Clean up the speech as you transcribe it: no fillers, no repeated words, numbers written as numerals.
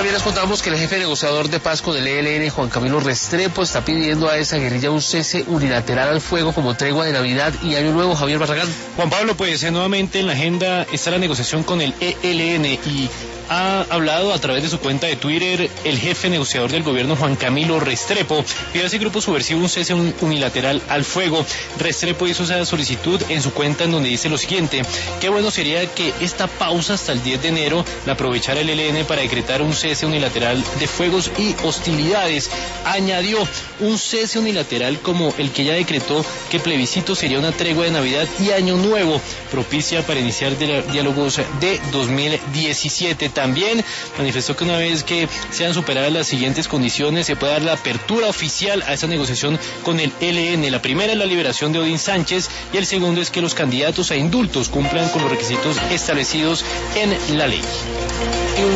También les contamos que el jefe negociador de paz con el ELN, Juan Camilo Restrepo, está pidiendo a esa guerrilla un cese unilateral al fuego como tregua de Navidad y Año Nuevo. Javier Barragán. Juan Pablo, pues nuevamente en la agenda está la negociación con el ELN y ha hablado a través de su cuenta de Twitter el jefe negociador del gobierno, Juan Camilo Restrepo, pidió a ese grupo subversivo un cese unilateral al fuego. Restrepo hizo esa solicitud en su cuenta en donde dice lo siguiente: qué bueno sería que esta pausa hasta el 10 de enero la aprovechara el ELN para decretar un cese unilateral de fuegos y hostilidades. Añadió, un cese unilateral como el que ya decretó que plebiscito sería una tregua de Navidad y Año Nuevo, propicia para iniciar diálogos de 2017. También manifestó que una vez que sean superadas las siguientes condiciones, se puede dar la apertura oficial a esa negociación con el ELN. La primera es la liberación de Odín Sánchez y el segundo es que los candidatos a indultos cumplan con los requisitos establecidos en la ley.